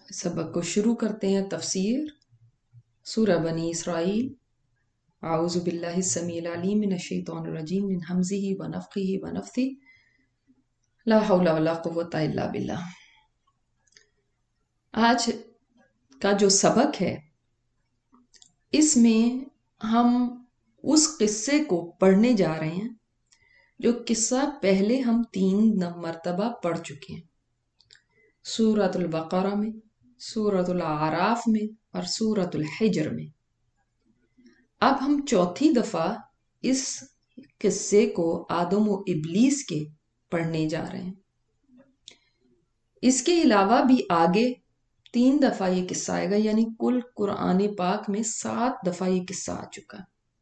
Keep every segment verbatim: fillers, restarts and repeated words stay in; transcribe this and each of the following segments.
سبق کو شروع کرتے ہیں تفسیر سورہ بنی اسرائیل۔ اعوذ باللہ السمیع العلیم من الشیطان الرجیم من ہمزہ ونفخہ ونفثہ لا حول ولا قوۃ الا باللہ۔ آج کا جو سبق ہے اس میں ہم اس قصے کو پڑھنے جا رہے ہیں جو قصہ پہلے ہم تین مرتبہ پڑھ چکے ہیں، سورۃ البقرہ میں، سورۃ الاعراف میں اور سورۃ الحجر میں۔ اب ہم چوتھی دفعہ اس قصے کو آدم و ابلیس کے پڑھنے جا رہے ہیں۔ اس کے علاوہ بھی آگے تین دفعہ یہ قصہ آئے گا، یعنی کل قرآن پاک میں سات دفعہ یہ قصہ آ چکا۔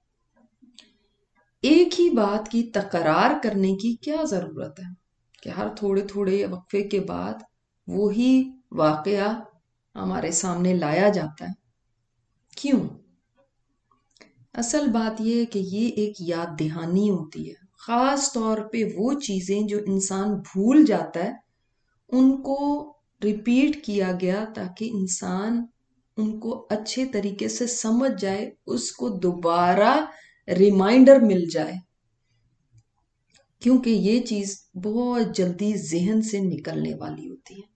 ایک ہی بات کی تکرار کرنے کی کیا ضرورت ہے کہ ہر تھوڑے تھوڑے وقفے کے بعد وہی واقعہ ہمارے سامنے لایا جاتا ہے؟ کیوں؟ اصل بات یہ ہے کہ یہ ایک یاد دہانی ہوتی ہے، خاص طور پہ وہ چیزیں جو انسان بھول جاتا ہے ان کو ریپیٹ کیا گیا تاکہ انسان ان کو اچھے طریقے سے سمجھ جائے، اس کو دوبارہ ریمائنڈر مل جائے، کیونکہ یہ چیز بہت جلدی ذہن سے نکلنے والی ہوتی ہے۔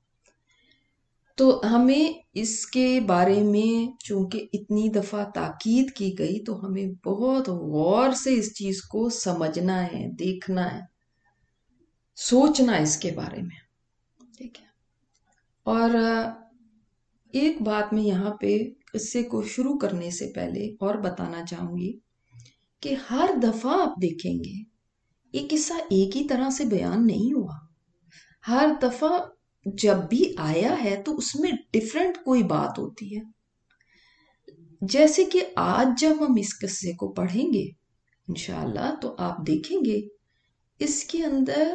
تو ہمیں اس کے بارے میں چونکہ اتنی دفعہ تاکید کی گئی تو ہمیں بہت غور سے اس چیز کو سمجھنا ہے، دیکھنا ہے، سوچنا ہے اس کے بارے میں، ٹھیک ہے؟ اور ایک بات میں یہاں پہ قصے کو شروع کرنے سے پہلے اور بتانا چاہوں گی کہ ہر دفعہ آپ دیکھیں گے یہ قصہ ایک ہی طرح سے بیان نہیں ہوا۔ ہر دفعہ جب بھی آیا ہے تو اس میں ڈیفرنٹ کوئی بات ہوتی ہے۔ جیسے کہ آج جب ہم اس قصے کو پڑھیں گے انشاءاللہ تو آپ دیکھیں گے اس کے اندر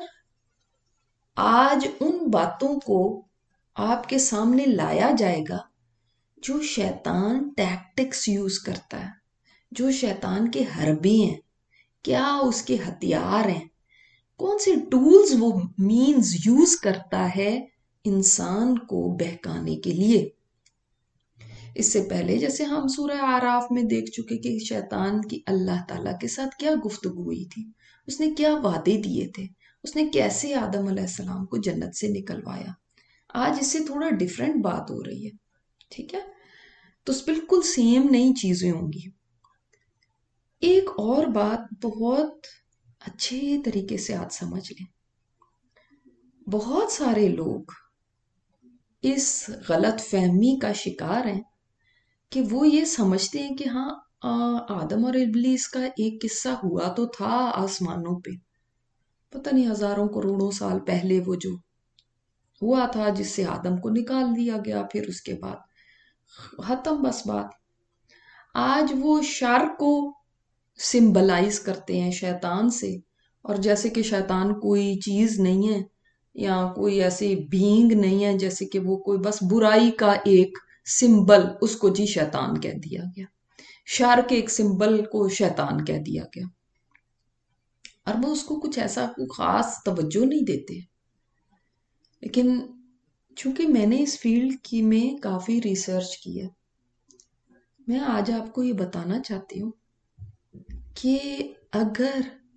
آج ان باتوں کو آپ کے سامنے لایا جائے گا جو شیطان ٹیکٹکس یوز کرتا ہے، جو شیطان کے حربے ہیں، کیا اس کے ہتھیار ہیں، کون سے ٹولز وہ مینز یوز کرتا ہے انسان کو بہکانے کے لیے۔ اس سے پہلے جیسے ہم سورہ اعراف میں دیکھ چکے کہ شیطان کی اللہ تعالیٰ کے ساتھ کیا گفتگو ہوئی تھی، اس نے کیا وعدے دیے تھے، اس نے کیسے آدم علیہ السلام کو جنت سے نکلوایا۔ آج اس سے تھوڑا ڈیفرنٹ بات ہو رہی ہے، ٹھیک ہے؟ تو بالکل سیم نئی چیزیں ہوں گی۔ ایک اور بات بہت اچھے طریقے سے آج سمجھ لیں، بہت سارے لوگ اس غلط فہمی کا شکار ہیں کہ وہ یہ سمجھتے ہیں کہ ہاں آدم اور ابلیس کا ایک قصہ ہوا تو تھا آسمانوں پہ، پتہ نہیں ہزاروں کروڑوں سال پہلے وہ جو ہوا تھا جس سے آدم کو نکال دیا گیا، پھر اس کے بعد ختم بس بات۔ آج وہ شر کو سمبلائز کرتے ہیں شیطان سے، اور جیسے کہ شیطان کوئی چیز نہیں ہے یا کوئی ایسی بینگ نہیں ہے، جیسے کہ وہ کوئی بس برائی کا ایک سمبل، اس کو جی شیطان کہہ دیا گیا، شر کے ایک سمبل کو شیطان کہہ دیا گیا، اور وہ اس کو کچھ ایسا کوئی خاص توجہ نہیں دیتے۔ لیکن چونکہ میں نے اس فیلڈ کی میں کافی ریسرچ کی ہے، میں آج آپ کو یہ بتانا چاہتی ہوں کہ اگر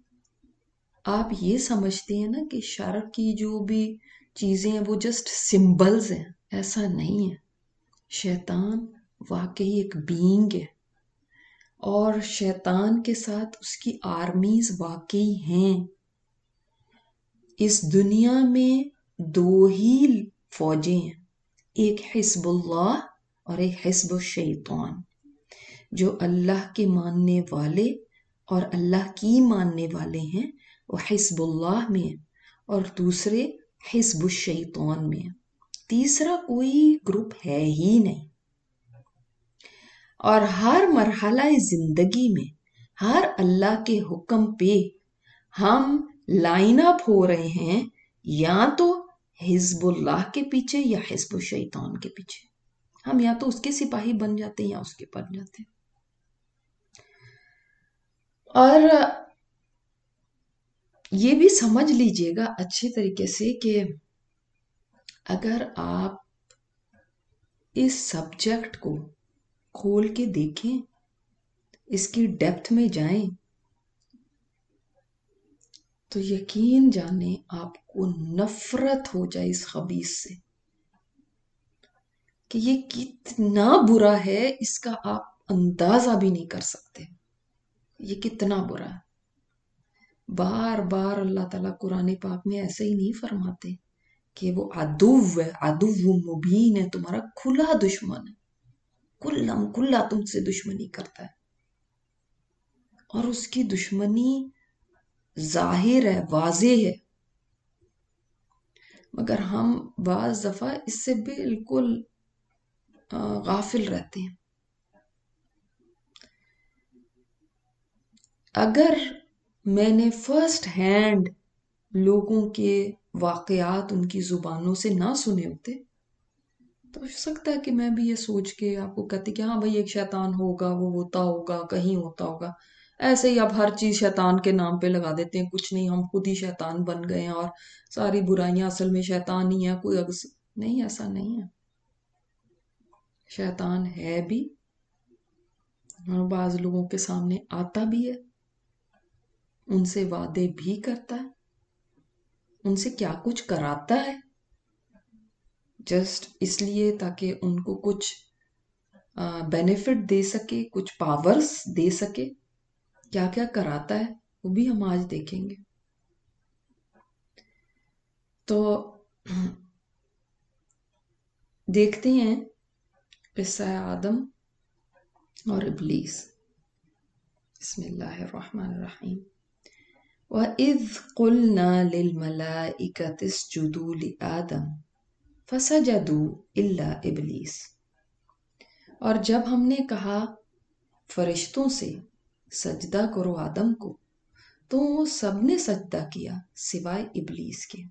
آپ یہ سمجھتے ہیں نا کہ شر کی جو بھی چیزیں ہیں وہ جسٹ سمبلز ہیں، ایسا نہیں ہے۔ شیطان واقعی ایک بینگ ہے، اور شیطان کے ساتھ اس کی آرمیز واقعی ہیں۔ اس دنیا میں دو ہی فوجیں ہیں، ایک حزب اللہ اور ایک حزب الشیطان۔ جو اللہ کے ماننے والے اور اللہ کی ماننے والے ہیں وہ حزب اللہ میں ہیں، اور دوسرے حزب الشیطان میں ہیں، تیسرا کوئی گروپ ہے ہی نہیں۔ اور ہر مرحلہ زندگی میں ہر اللہ کے حکم پہ ہم لائن اپ ہو رہے ہیں، یا تو حزب اللہ کے پیچھے یا حزب الشیطان کے پیچھے۔ ہم یا تو اس کے سپاہی بن جاتے ہیں یا اس کے بن جاتے ہیں۔ اور یہ بھی سمجھ لیجئے گا اچھے طریقے سے کہ اگر آپ اس سبجیکٹ کو کھول کے دیکھیں، اس کی ڈیپتھ میں جائیں، تو یقین جانیں آپ کو نفرت ہو جائے اس خبیث سے کہ یہ کتنا برا ہے، اس کا آپ اندازہ بھی نہیں کر سکتے یہ کتنا برا ہے۔ بار بار اللہ تعالیٰ قرآن پاک میں ایسے ہی نہیں فرماتے کہ وہ عدو ہے، عدو مبین ہے، تمہارا کھلا دشمن ہے، کلم کھلا تم سے دشمنی کرتا ہے، اور اس کی دشمنی ظاہر ہے، واضح ہے، مگر ہم بعض دفعہ اس سے بالکل غافل رہتے ہیں۔ اگر میں نے فرسٹ ہینڈ لوگوں کے واقعات ان کی زبانوں سے نہ سنے ہوتے تو ہو سکتا ہے کہ میں بھی یہ سوچ کے آپ کو کہتی کہ ہاں بھائی ایک شیطان ہوگا، وہ ہوتا ہوگا، کہیں ہوتا ہوگا، ایسے ہی اب ہر چیز شیطان کے نام پہ لگا دیتے ہیں، کچھ نہیں، ہم خود ہی شیطان بن گئے ہیں اور ساری برائیاں اصل میں شیطان ہی ہے، کوئی اگس نہیں، ایسا نہیں ہے، شیطان ہے بھی اور بعض لوگوں کے سامنے آتا بھی ہے، ان سے وعدے بھی کرتا ہے، ان سے کیا کچھ کراتا ہے، جسٹ اس لیے تاکہ ان کو کچھ بینیفٹ دے سکے، کچھ پاورز دے سکے۔ کیا کیا کراتا ہے وہ بھی ہم آج دیکھیں گے۔ تو دیکھتے ہیں قصہ آدم اور ابلیس۔ بسم اللہ الرحمن الرحیم۔ وَإِذْ قُلْنَا لِلْمَلَائِكَةِ اسْجُدُوا لِآدَمَ فَسَجَدُوا إِلَّا إِبْلِيسَ۔ اور جب ہم نے کہا فرشتوں سے سجدہ کرو آدم کو، تو وہ سب نے سجدہ کیا سوائے ابلیس کے۔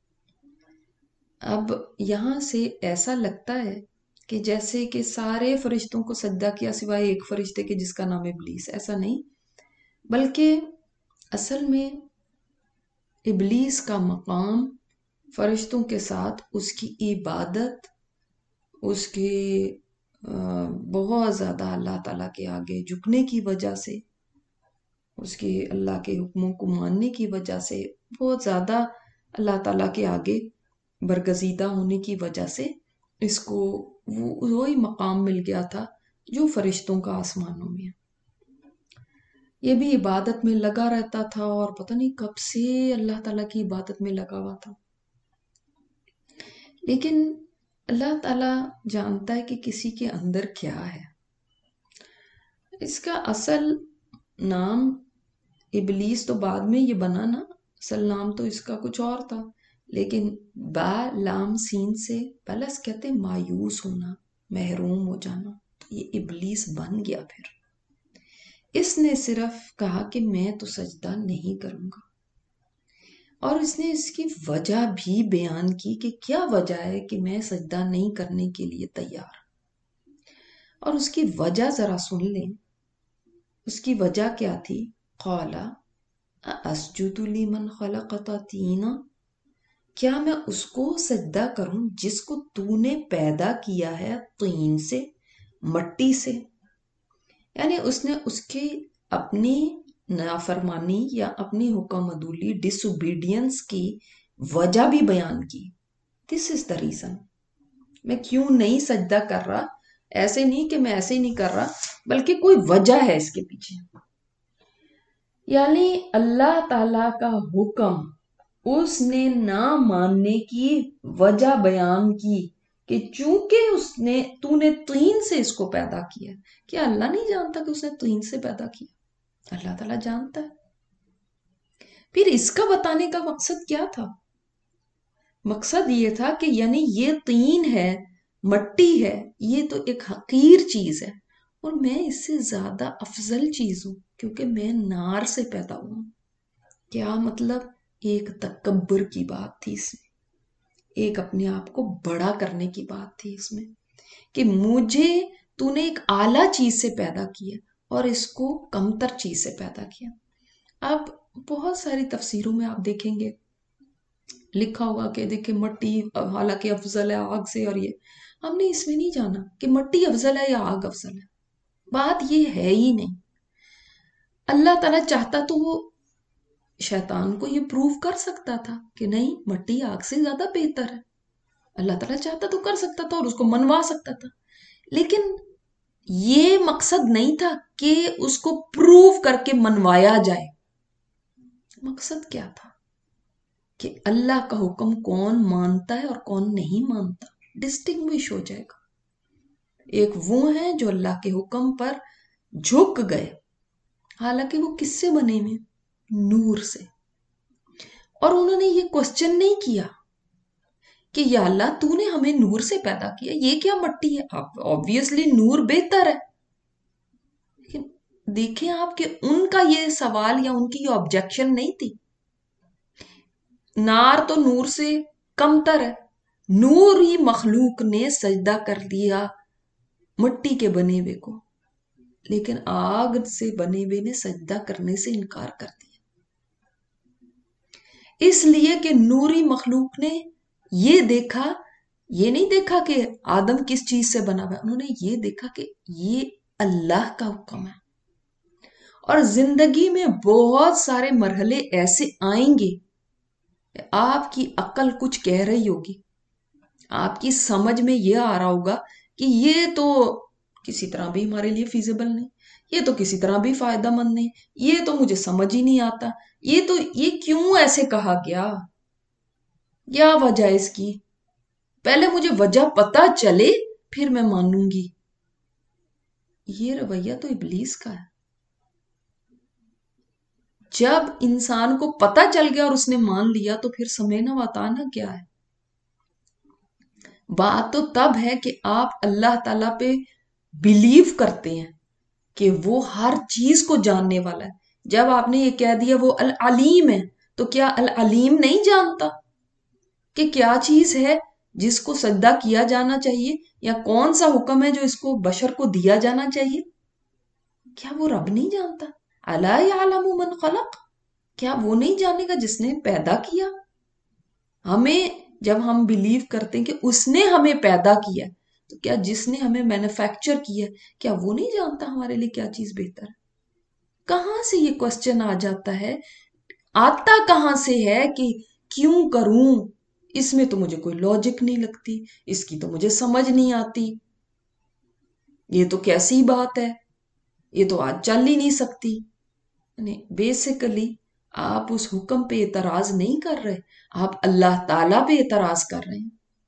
اب یہاں سے ایسا لگتا ہے کہ جیسے کہ سارے فرشتوں کو سجدہ کیا سوائے ایک فرشتے کے جس کا نام ابلیس، ایسا نہیں، بلکہ اصل میں ابلیس کا مقام فرشتوں کے ساتھ اس کی عبادت، اس کے بہت زیادہ اللہ تعالیٰ کے آگے جھکنے کی وجہ سے، اس کے اللہ کے حکموں کو ماننے کی وجہ سے، بہت زیادہ اللہ تعالیٰ کے آگے برگزیدہ ہونے کی وجہ سے اس کو وہ وہی مقام مل گیا تھا جو فرشتوں کا آسمانوں میں۔ یہ بھی عبادت میں لگا رہتا تھا اور پتہ نہیں کب سے اللہ تعالیٰ کی عبادت میں لگا ہوا تھا، لیکن اللہ تعالیٰ جانتا ہے کہ کسی کے اندر کیا ہے۔ اس کا اصل نام ابلیس تو بعد میں یہ بنا نا، اصل نام تو اس کا کچھ اور تھا، لیکن با لام سین سے پلس کہتے ہیں مایوس ہونا، محروم ہو جانا، تو یہ ابلیس بن گیا۔ پھر اس نے صرف کہا کہ میں تو سجدہ نہیں کروں گا، اور اس نے اس کی وجہ بھی بیان کی کہ کیا وجہ ہے کہ میں سجدہ نہیں کرنے کے لیے تیار، اور اس کی وجہ ذرا سن لیں۔ اس کی وجہ کیا تھی؟ قَالَ أَسْجُدُ لِمَنْ خَلَقْتَ طِينًا، کیا میں اس کو سجدہ کروں جس کو تو نے پیدا کیا ہے طین سے، مٹی سے۔ یعنی اس نے اس کی اپنی نافرمانی یا اپنی حکم عدولی ڈس اوبیڈینس کی وجہ بھی بیان کی۔ دس از دا ریزن، میں کیوں نہیں سجدہ کر رہا، ایسے نہیں کہ میں ایسے ہی نہیں کر رہا، بلکہ کوئی وجہ ہے اس کے پیچھے۔ یعنی اللہ تعالیٰ کا حکم اس نے نہ ماننے کی وجہ بیان کی کہ چونکہ اس نے تو نے طین سے اس کو پیدا کیا۔ کیا اللہ نہیں جانتا کہ اس نے طین سے پیدا کیا؟ اللہ تعالیٰ جانتا ہے۔ پھر اس کا بتانے کا مقصد کیا تھا؟ مقصد یہ تھا کہ یعنی یہ طین ہے، مٹی ہے، یہ تو ایک حقیر چیز ہے، اور میں اس سے زیادہ افضل چیز ہوں کیونکہ میں نار سے پیدا ہوں۔ کیا مطلب؟ ایک تکبر کی بات تھی اس میں، ایک اپنے آپ کو بڑا کرنے کی بات تھی اس میں، کہ مجھے تو نے ایک اعلیٰ چیز سے پیدا کیا اور اس کو کمتر چیز سے پیدا کیا۔ اب بہت ساری تفسیروں میں آپ دیکھیں گے لکھا ہوگا کہ دیکھیں مٹی حالانکہ افضل ہے آگ سے، اور یہ ہم نے اس میں نہیں جانا کہ مٹی افضل ہے یا آگ افضل ہے. بات یہ ہے ہی نہیں. اللہ تعالیٰ چاہتا تو وہ شیطان کو یہ پروف کر سکتا تھا کہ نہیں مٹی آگ سے زیادہ بہتر ہے. اللہ تعالیٰ چاہتا تو کر سکتا تھا اور اس کو منوا سکتا تھا، لیکن یہ مقصد نہیں تھا کہ اس کو پروف کر کے منوایا جائے. مقصد کیا تھا کہ اللہ کا حکم کون مانتا ہے اور کون نہیں مانتا، ڈسٹنگوش ہو جائے گا. ایک وہ ہیں جو اللہ کے حکم پر جھک گئے، حالانکہ وہ کس سے بنے ہوئے؟ نور سے. اور انہوں نے یہ کوسچن نہیں کیا کہ یا اللہ تو نے ہمیں نور سے پیدا کیا، یہ کیا مٹی ہے؟ obviously نور بہتر ہے. لیکن دیکھیں آپ کہ ان کا یہ سوال یا ان کی یہ آبجیکشن نہیں تھی. نار تو نور سے کم تر ہے، نور ہی مخلوق نے سجدہ کر دیا مٹی کے بنے ہوئے کو، لیکن آگ سے بنے ہوئے نے سجدہ کرنے سے انکار کر دیا. اس لیے کہ نوری مخلوق نے یہ دیکھا، یہ نہیں دیکھا کہ آدم کس چیز سے بنا ہوا ہے، انہوں نے یہ دیکھا کہ یہ اللہ کا حکم ہے. اور زندگی میں بہت سارے مرحلے ایسے آئیں گے، آپ کی عقل کچھ کہہ رہی ہوگی، آپ کی سمجھ میں یہ آ رہا ہوگا کہ یہ تو کسی طرح بھی ہمارے لیے فیزیبل نہیں، یہ تو کسی طرح بھی فائدہ مند نہیں، یہ تو مجھے سمجھ ہی نہیں آتا، یہ تو یہ کیوں ایسے کہا گیا، کیا وجہ اس کی، پہلے مجھے وجہ پتا چلے پھر میں مانوں گی. یہ رویہ تو ابلیس کا ہے. جب انسان کو پتا چل گیا اور اس نے مان لیا تو پھر سمینا واتانا کیا ہے؟ بات تو تب ہے کہ آپ اللہ تعالیٰ پہ بلیو کرتے ہیں کہ وہ ہر چیز کو جاننے والا ہے. جب آپ نے یہ کہہ دیا وہ العلیم ہے، تو کیا العلیم نہیں جانتا کہ کیا چیز ہے جس کو سجدہ کیا جانا چاہیے، یا کون سا حکم ہے جو اس کو بشر کو دیا جانا چاہیے؟ کیا وہ رب نہیں جانتا؟ الا یعلم من خلق، کیا وہ نہیں جانے گا جس نے پیدا کیا؟ ہمیں جب ہم بلیو کرتے ہیں کہ اس نے ہمیں پیدا کیا، تو کیا جس نے ہمیں مینوفیکچر کیا کیا وہ نہیں جانتا ہمارے لیے کیا چیز بہتر ہے؟ کہاں سے یہ کوسچن آ جاتا ہے، آتا کہاں سے ہے کہ کیوں کروں، اس میں تو مجھے کوئی لاجک نہیں لگتی، اس کی تو مجھے سمجھ نہیں آتی، یہ تو کیسی بات ہے، یہ تو آج چل ہی نہیں سکتی. بیسیکلی آپ اس حکم پہ اعتراض نہیں کر رہے، آپ اللہ تعالیٰ پہ اعتراض کر رہے ہیں.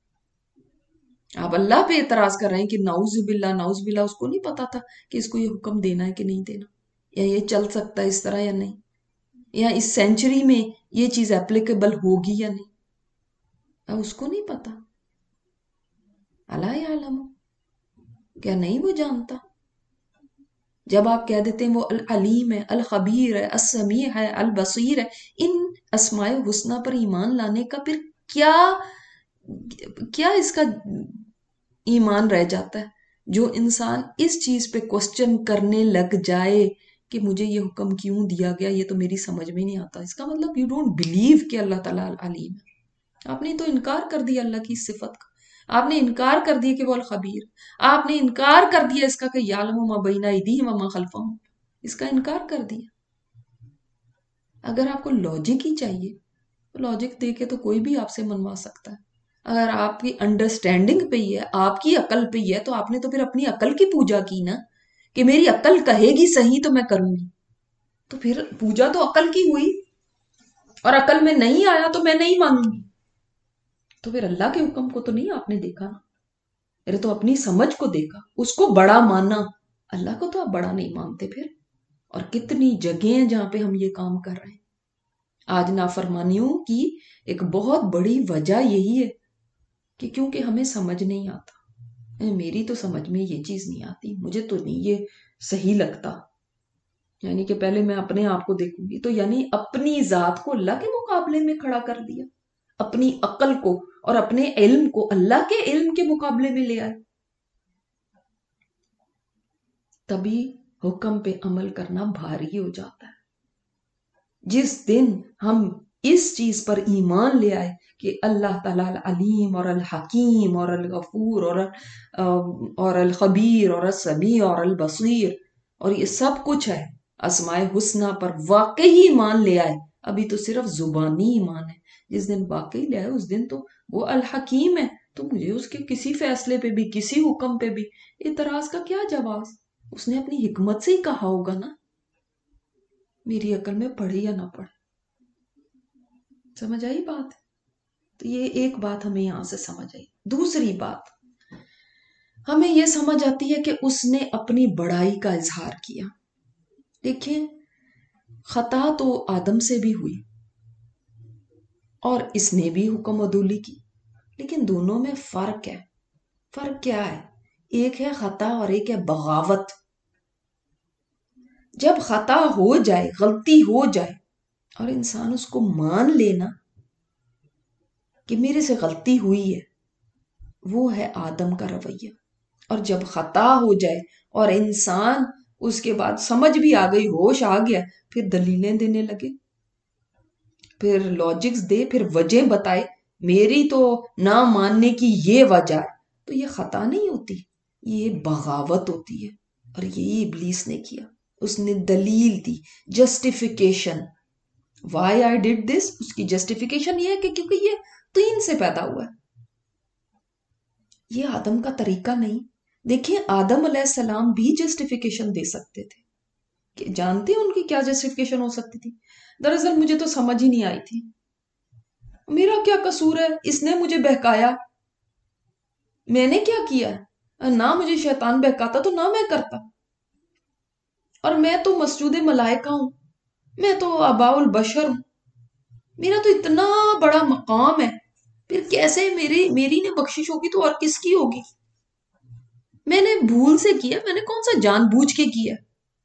آپ اللہ پہ اعتراض کر رہے ہیں کہ نعوذ باللہ نعوذ باللہ اس کو نہیں پتا تھا کہ اس کو یہ حکم دینا ہے کہ نہیں دینا، یا یہ چل سکتا ہے اس طرح یا نہیں، یا اس سینچری میں یہ چیز اپلیکیبل ہوگی یا نہیں، اب اس کو نہیں پتا. الا یعلم، کیا نہیں وہ جانتا؟ جب آپ کہہ دیتے ہیں وہ العلیم ہے، الخبیر ہے، السمیع ہے، البصیر ہے، ان اسماء حسنہ پر ایمان لانے کا پھر کیا کیا اس کا ایمان رہ جاتا ہے؟ جو انسان اس چیز پہ کوسچن کرنے لگ جائے کہ مجھے یہ حکم کیوں دیا گیا، یہ تو میری سمجھ میں نہیں آتا، اس کا مطلب یو ڈونٹ بلیو کہ اللہ تعالیٰ علیم ہے. آپ نے تو انکار کر دیا اللہ کی صفت کا، آپ نے انکار کر دیا کہ وہ الخبیر، آپ نے انکار کر دیا اس کا کہ یعلم ما بین ایدیہم وما خلفہم، اس کا انکار کر دیا. اگر آپ کو لاجک ہی چاہیے تو لاجک دے کے تو کوئی بھی آپ سے منوا سکتا ہے. اگر آپ کی انڈرسٹینڈنگ پہ ہی ہے، آپ کی عقل پہ ہی ہے، تو آپ نے تو پھر اپنی عقل کی پوجا کی نا، کہ میری عقل کہے گی صحیح تو میں کروں گی. تو پھر پوجا تو عقل کی ہوئی، اور عقل میں نہیں آیا تو میں نہیں مانوں گی. تو پھر اللہ کے حکم کو تو نہیں آپ نے دیکھا، میرے تو اپنی سمجھ کو دیکھا، اس کو بڑا مانا. اللہ کو تو آپ بڑا نہیں مانتے پھر. اور کتنی جگہیں ہیں جہاں پہ ہم یہ کام کر رہے ہیں. آج نافرمانیوں کی ایک بہت بڑی وجہ یہی ہے کہ کیونکہ ہمیں سمجھ نہیں آتا، میری تو سمجھ میں یہ چیز نہیں آتی، مجھے تو نہیں یہ صحیح لگتا. یعنی کہ پہلے میں اپنے آپ کو دیکھوں گی، تو یعنی اپنی ذات کو اللہ کے مقابلے میں کھڑا کر دیا، اپنی عقل کو اور اپنے علم کو اللہ کے علم کے مقابلے میں لے آئے. تبھی حکم پہ عمل کرنا بھاری ہو جاتا ہے. جس دن ہم اس چیز پر ایمان لے آئے کہ اللہ تعالیٰ العلیم اور الحکیم اور الغفور اور اور الخبیر اور السمیع اور البصیر اور یہ سب کچھ ہے، اسماء حسنہ پر واقعی ایمان لے آئے. ابھی تو صرف زبانی ایمان ہے. جس دن واقعی لے آئے اس دن تو وہ الحکیم ہے، تو مجھے اس کے کسی فیصلے پہ بھی کسی حکم پہ بھی اعتراض کا کیا جواز؟ اس نے اپنی حکمت سے ہی کہا ہوگا نا، میری عقل میں پڑھے یا نہ پڑھے. سمجھ آئی بات؟ تو یہ ایک بات ہمیں یہاں سے سمجھ آئی. دوسری بات ہمیں یہ سمجھ آتی ہے کہ اس نے اپنی بڑائی کا اظہار کیا. دیکھیں، خطا تو آدم سے بھی ہوئی اور اس نے بھی حکم عدولی کی، لیکن دونوں میں فرق ہے. فرق کیا ہے؟ ایک ہے خطا اور ایک ہے بغاوت. جب خطا ہو جائے، غلطی ہو جائے اور انسان اس کو مان لینا کہ میرے سے غلطی ہوئی ہے، وہ ہے آدم کا رویہ. اور جب خطا ہو جائے اور انسان اس کے بعد سمجھ بھی آ گئی، ہوش آ گیا، پھر دلیلیں دینے لگے، پھر لاجکس دے، پھر وجہ بتائے میری تو نہ ماننے کی یہ وجہ ہے، تو یہ خطا نہیں ہوتی، یہ بغاوت ہوتی ہے. اور یہی ابلیس نے کیا. اس نے دلیل دی، justification. Why I did this, اس کی جسٹیفیکیشن یہ ہے کہ کیونکہ یہ طین سے پیدا ہوا ہے. یہ آدم کا طریقہ نہیں. دیکھیں، آدم علیہ السلام بھی جسٹیفیکیشن دے سکتے تھے. کہ جانتے ہیں ان کی کیا جسٹیفیکیشن ہو سکتی تھی؟ دراصل مجھے تو سمجھ ہی نہیں آئی تھی، میرا کیا قصور ہے، اس نے مجھے بہکایا، میں نے کیا کیا؟ نہ مجھے شیطان بہکاتا تو نہ میں کرتا، اور میں تو مسجود ملائکہ ہوں، میں تو آباء البشر ہوں، میرا تو اتنا بڑا مقام ہے، پھر کیسے میری میری نے بخشش ہوگی تو اور کس کی ہوگی؟ میں نے بھول سے کیا، میں نے کون سا جان بوجھ کے کیا؟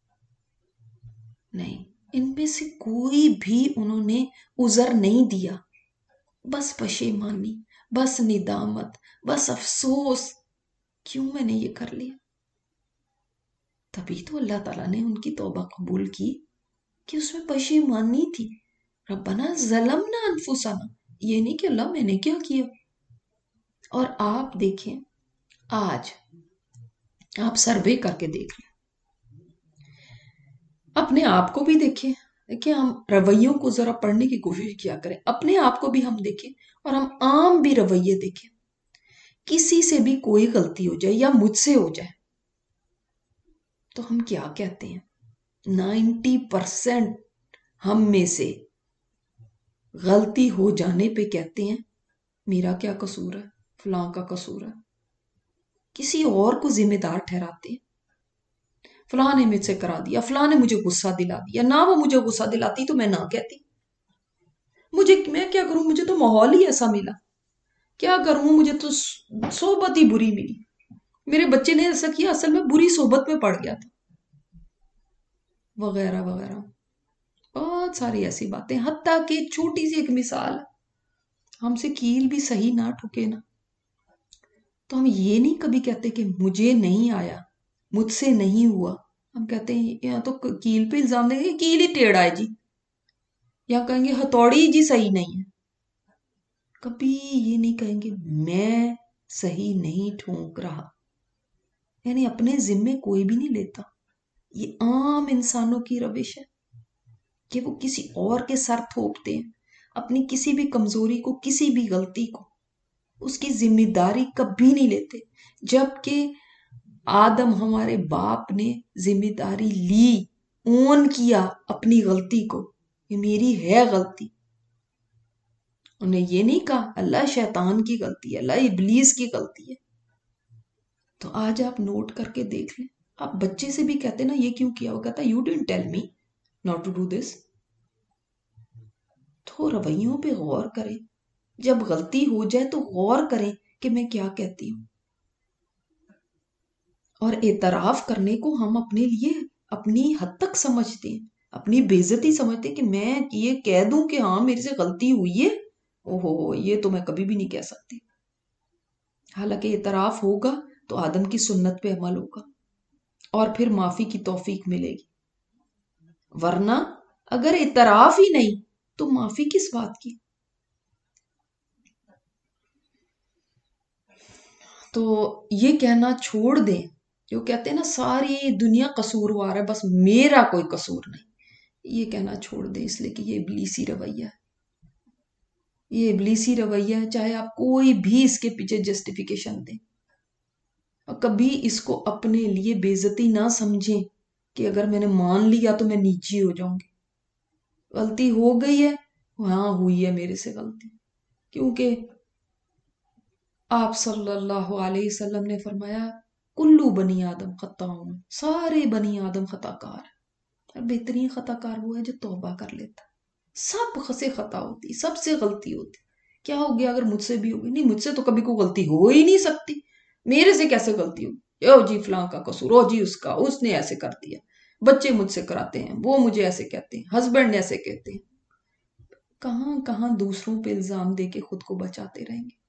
نہیں، ان میں سے کوئی بھی انہوں نے عذر نہیں دیا. بس پشیمانی، بس ندامت، بس افسوس، کیوں میں نے یہ کر لیا. تبھی تو اللہ تعالیٰ نے ان کی توبہ قبول کی کہ اس میں پشیمانی تھی. ربنا ظلمنا انفسنا، یہ نہیں کہ اللہ میں نے کیا کیا. اور آپ دیکھیں، آج آپ سروے کر کے دیکھ لیں، اپنے آپ کو بھی دیکھیں، دیکھیں ہم رویوں کو ذرا پڑھنے کی کوشش کیا کریں، اپنے آپ کو بھی ہم دیکھیں اور ہم عام بھی رویے دیکھیں. کسی سے بھی کوئی غلطی ہو جائے یا مجھ سے ہو جائے تو ہم کیا کہتے ہیں؟ نائنٹی پرسینٹ ہم میں سے غلطی ہو جانے پہ کہتے ہیں میرا کیا قصور ہے، فلاں کا قصور ہے. کسی اور کو ذمہ دار ٹھہراتے ہیں، فلاں نے مجھ سے کرا دیا، فلاں نے مجھے غصہ دلا دیا. نہ وہ مجھے غصہ دلاتی تو میں نہ کہتی، مجھے میں کیا کروں، مجھے تو ماحول ہی ایسا ملا، کیا کروں، مجھے تو صحبت ہی بری ملی، میرے بچے نے ایسا کیا، اصل میں بری صحبت میں پڑ گیا تھا، وغیرہ وغیرہ. بہت ساری ایسی باتیں، حتیٰ کہ چھوٹی سی ایک مثال، ہم سے کیل بھی صحیح نہ ٹھکے نا تو ہم یہ نہیں کبھی کہتے کہ مجھے نہیں آیا، مجھ سے نہیں ہوا. ہم کہتے ہیں یا تو کیل پہ الزام دیں گے کیل ہی ٹیڑھا ہے جی، یا کہیں گے ہتھوڑی جی صحیح نہیں ہے. کبھی یہ نہیں کہیں گے میں صحیح نہیں ٹھونک رہا. یعنی اپنے ذمے کوئی بھی نہیں لیتا. یہ عام انسانوں کی روش ہے کہ وہ کسی اور کے سر تھوپتے ہیں، اپنی کسی بھی کمزوری کو، کسی بھی غلطی کو، اس کی ذمہ داری کبھی نہیں لیتے. جبکہ آدم ہمارے باپ نے ذمہ داری لی، اون کیا اپنی غلطی کو، یہ میری ہے غلطی. انہیں یہ نہیں کہا اللہ شیطان کی غلطی ہے، اللہ ابلیس کی غلطی ہے. تو آج آپ نوٹ کر کے دیکھ لیں، آپ بچے سے بھی کہتے نا یہ کیوں کیا، وہ کہتا you didn't tell me not to do this. تو رویوں پہ غور کریں، جب غلطی ہو جائے تو غور کریں کہ میں کیا کہتی ہوں. اور اعتراف کرنے کو ہم اپنے لیے اپنی حد تک سمجھتے ہیں، اپنی بے عزتی سمجھتے ہیں کہ میں یہ کہہ دوں کہ ہاں میرے سے غلطی ہوئی ہے، اوہو یہ تو میں کبھی بھی نہیں کہہ سکتی. حالانکہ اعتراف ہوگا تو آدم کی سنت پہ عمل ہوگا اور پھر معافی کی توفیق ملے گی. ورنہ اگر اعتراف ہی نہیں تو معافی کس بات کی؟ تو یہ کہنا چھوڑ دیں، جو کہتے ہیں نا ساری دنیا قصوروار ہے بس میرا کوئی قصور نہیں، یہ کہنا چھوڑ دیں، اس لیے کہ یہ ابلیسی رویہ ہے، یہ ابلیسی رویہ ہے، چاہے آپ کوئی بھی اس کے پیچھے جسٹیفیکیشن دیں، اور کبھی اس کو اپنے لیے بے عزتی نہ سمجھیں کہ اگر میں نے مان لیا تو میں نیچی ہو جاؤں گی۔ غلطی ہو گئی ہے، ہاں ہوئی ہے میرے سے غلطی، کیونکہ آپ صلی اللہ علیہ وسلم نے فرمایا کلو بنی آدم خطاؤن، سارے بنی آدم خطا کار ہیں، اور بہترین خطا کار وہ ہے جو توبہ کر لیتا ہے۔ سب سے خطا ہوتی، سب سے غلطی ہوتی، کیا ہو گیا اگر مجھ سے بھی ہوگی؟ نہیں، مجھ سے تو کبھی کوئی غلطی ہو ہی نہیں سکتی، میرے سے کیسے غلطی ہوگی؟ او جی فلاں کا قصور، او جی اس کا، اس نے ایسے کر دیا، بچے مجھ سے کراتے ہیں، وہ مجھے ایسے کہتے ہیں، ہسبینڈ ایسے کہتے ہیں۔ کہاں کہاں دوسروں پہ الزام دے کے خود کو بچاتے رہیں گے؟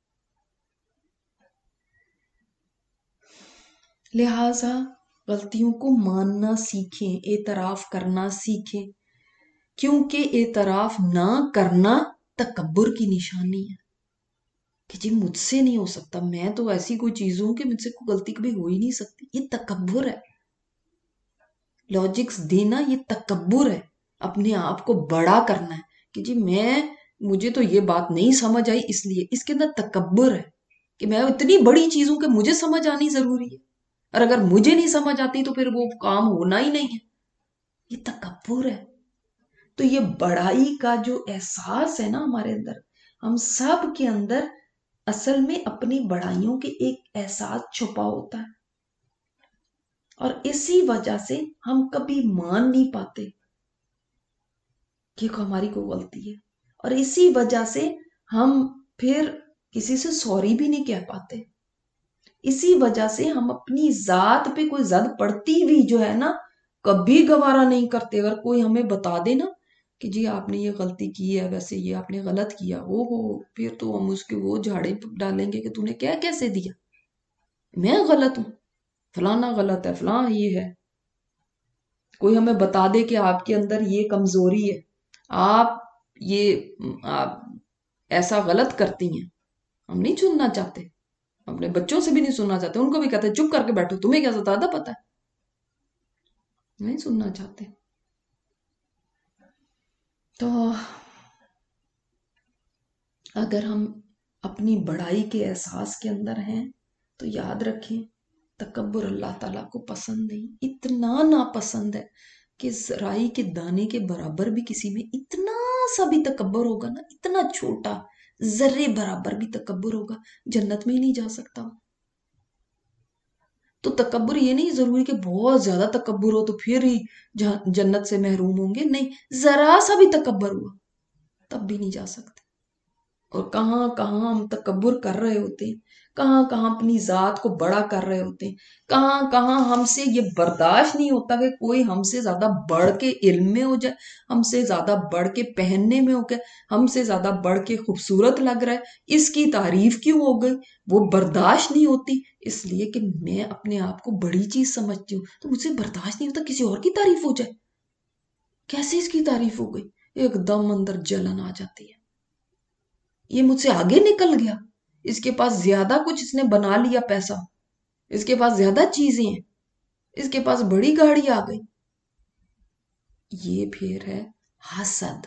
لہٰذا غلطیوں کو ماننا سیکھیں، اعتراف کرنا سیکھیں، کیونکہ اعتراف نہ کرنا تکبر کی نشانی ہے، کہ جی مجھ سے نہیں ہو سکتا، میں تو ایسی کوئی چیز ہوں کہ مجھ سے کوئی غلطی کبھی ہو ہی نہیں سکتی، یہ تکبر ہے۔ لاجکس دینا یہ تکبر ہے، اپنے آپ کو بڑا کرنا ہے کہ جی میں مجھے تو یہ بات نہیں سمجھ آئی اس لیے، اس کے اندر تکبر ہے کہ میں اتنی بڑی چیز ہوں کہ مجھے سمجھ آنی ضروری ہے، اور اگر مجھے نہیں سمجھ آتی تو پھر وہ کام ہونا ہی نہیں ہے، یہ تکبر ہے۔ تو یہ بڑائی کا جو احساس ہے نا ہمارے اندر، ہم سب کے اندر اصل میں اپنی بڑائیوں کے ایک احساس چھپا ہوتا ہے، اور اسی وجہ سے ہم کبھی مان نہیں پاتے کہ ہماری کوئی غلطی ہے، اور اسی وجہ سے ہم پھر کسی سے سوری بھی نہیں کہہ پاتے، اسی وجہ سے ہم اپنی ذات پہ کوئی زد پڑتی بھی جو ہے نا کبھی گوارا نہیں کرتے۔ اگر کوئی ہمیں بتا دے نا کہ جی آپ نے یہ غلطی کی ہے، ویسے یہ آپ نے غلط کیا، او ہو، پھر تو ہم اس کے وہ جھاڑے ڈالیں گے کہ تو نے کیا کیسے دیا، میں غلط ہوں، فلانا غلط ہے، فلاں یہ ہے۔ کوئی ہمیں بتا دے کہ آپ کے اندر یہ کمزوری ہے، آپ یہ آپ ایسا غلط کرتی ہیں، ہم نہیں سننا چاہتے، اپنے بچوں سے بھی نہیں سننا چاہتے، ان کو بھی کہتے ہیں چپ کر کے بیٹھو، تمہیں کیا زیادہ پتا ہے، نہیں سننا چاہتے۔ تو اگر ہم اپنی بڑائی کے احساس کے اندر ہیں تو یاد رکھیں تکبر اللہ تعالیٰ کو پسند نہیں، اتنا ناپسند ہے کہ رائی کے دانے کے برابر بھی کسی میں اتنا سا بھی تکبر ہوگا نا، اتنا چھوٹا ذرے برابر بھی تکبر ہوگا، جنت میں ہی نہیں جا سکتا۔ تو تکبر یہ نہیں ضروری کہ بہت زیادہ تکبر ہو تو پھر ہی جنت سے محروم ہوں گے، نہیں، ذرا سا بھی تکبر ہوا تب بھی نہیں جا سکتے۔ اور کہاں کہاں ہم تکبر کر رہے ہوتے ہیں، کہاں کہاں اپنی ذات کو بڑا کر رہے ہوتے ہیں، کہاں کہاں ہم سے یہ برداشت نہیں ہوتا کہ کوئی ہم سے زیادہ بڑھ کے علم میں ہو جائے، ہم سے زیادہ بڑھ کے پہننے میں ہو گئے، ہم سے زیادہ بڑھ کے خوبصورت لگ رہا ہے، اس کی تعریف کیوں ہو گئی، وہ برداشت نہیں ہوتی، اس لیے کہ میں اپنے آپ کو بڑی چیز سمجھتی ہوں، تو مجھ سے برداشت نہیں ہوتا کسی اور کی تعریف ہو جائے۔ کیسے اس کی تعریف ہو گئی؟ ایک دم اندر جلن آ جاتی ہے، یہ مجھ سے آگے نکل گیا، اس کے پاس زیادہ کچھ اس نے بنا لیا، پیسہ، اس کے پاس زیادہ چیزیں ہیں، اس کے پاس بڑی گاڑی آ گئی۔ یہ پھر ہے حسد،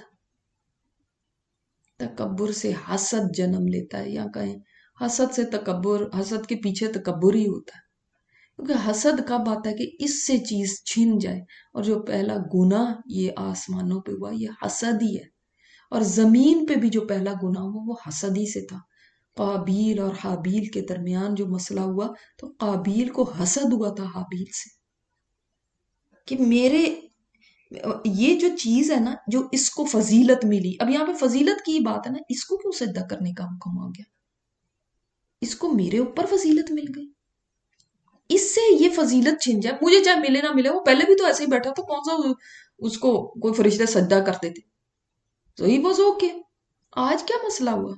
تکبر سے حسد جنم لیتا ہے، یا کہیں حسد سے تکبر، حسد کے پیچھے تکبر ہی ہوتا ہے، کیونکہ حسد کب آتا ہے کہ اس سے چیز چھن جائے، اور جو پہلا گناہ یہ آسمانوں پہ ہوا یہ حسد ہی ہے، اور زمین پہ بھی جو پہلا گناہ ہوا وہ حسد ہی سے تھا۔ قابیل اور حابیل کے درمیان جو مسئلہ ہوا تو قابیل کو حسد ہوا تھا حابیل سے، کہ میرے یہ جو چیز ہے نا، جو اس کو فضیلت ملی، اب یہاں پہ فضیلت کی بات ہے نا، اس کو کیوں سجدہ کرنے کا حکم آ گیا؟ اس کو میرے اوپر فضیلت مل گئی، اس سے یہ فضیلت چھن جائے، مجھے چاہے ملے نہ ملے، وہ پہلے بھی تو ایسے ہی بیٹھا تھا، کون سا اس کو کوئی فرشتے سجدہ کرتے تھے، تو ہی واز اوکے۔ آج کیا مسئلہ ہوا؟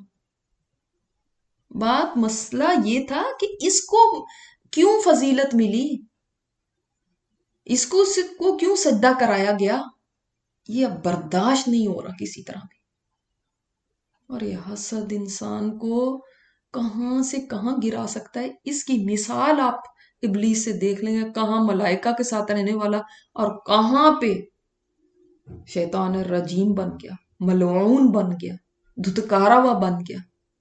بات مسئلہ یہ تھا کہ اس کو کیوں فضیلت ملی، اس کو اس کو کیوں سجدہ کرایا گیا، یہ اب برداشت نہیں ہو رہا کسی طرح بھی۔ اور یہ حسد انسان کو کہاں سے کہاں گرا سکتا ہے. اس کی مثال آپ ابلیس سے دیکھ لیں گے، کہاں ملائکہ کے ساتھ رہنے والا اور کہاں پہ شیطان الرجیم بن گیا، ملعون بن گیا، دھتکارا ہوا بن گیا.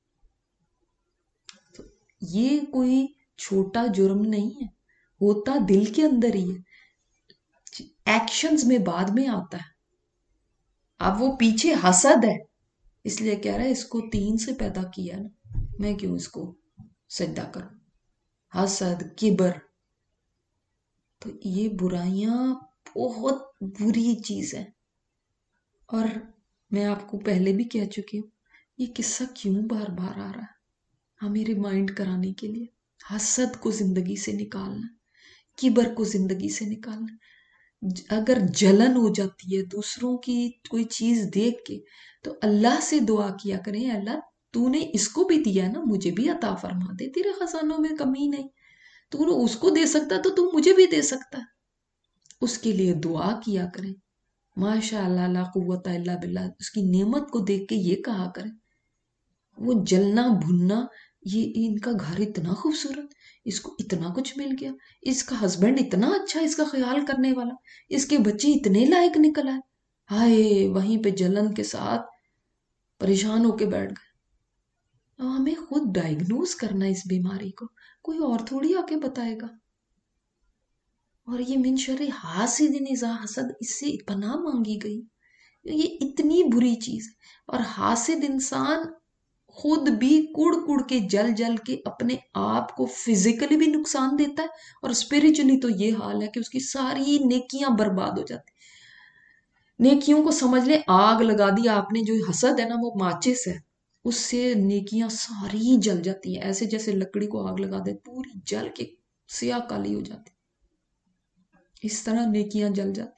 تو یہ کوئی چھوٹا جرم نہیں ہے، ہوتا دل کے اندر ہی ہے، ایکشنز میں بعد میں آتا ہے. اب وہ پیچھے حسد ہے، اس لیے کہہ رہا ہے اس کو تین سے پیدا کیا نا، میں کیوں اس کو سجدہ کروں. حسد، کبر، تو یہ برائیاں بہت بری چیز ہے. اور میں آپ کو پہلے بھی کہہ چکی ہوں، یہ قصہ کیوں بار بار آ رہا ہے؟ ہمیں ریمائنڈ کرانے کے لیے. حسد کو زندگی سے نکالنا، کبر کو زندگی سے نکالنا. اگر جلن ہو جاتی ہے دوسروں کی کوئی چیز دیکھ کے، تو اللہ سے دعا کیا کریں، اللہ تو نے اس کو بھی دیا نا، مجھے بھی عطا فرما دے، تیرے خزانوں میں کمی نہیں، تو نے اس کو دے سکتا تو تم مجھے بھی دے سکتا. اس کے لیے دعا کیا کریں. ماشاء اللہ لا قوت الا باللہ، اس کی نعمت کو دیکھ کے یہ کہا کریں. وہ جلنا بھننا، یہ ان کا گھر اتنا خوبصورت، اس کو اتنا کچھ مل گیا، اس کا ہسبینڈ اتنا اچھا، اس کا خیال کرنے والا، اس کے بچے اتنے لائق نکل آئے. ہائے، وہیں پہ جلن کے ساتھ پریشان ہو کے بیٹھ گئے. ہمیں خود ڈائگنوز کرنا اس بیماری کو، کوئی اور تھوڑی آ کے بتائے گا. اور یہ من شر حاسد اذا حسد، اس سے پناہ مانگی گئی. یہ اتنی بری چیز ہے. اور حاسد انسان خود بھی کڑ کڑ کے جل جل کے اپنے آپ کو فزیکلی بھی نقصان دیتا ہے، اور اسپریچولی تو یہ حال ہے کہ اس کی ساری نیکیاں برباد ہو جاتی. نیکیوں کو سمجھ لیں آگ لگا دی آپ نے. جو حسد ہے نا وہ ماچس ہے، اس سے نیکیاں ساری جل جاتی ہیں، ایسے جیسے لکڑی کو آگ لگا دے، پوری جل کے سیاہ کالی ہو جاتی. اس طرح نیکیاں جل جاتی،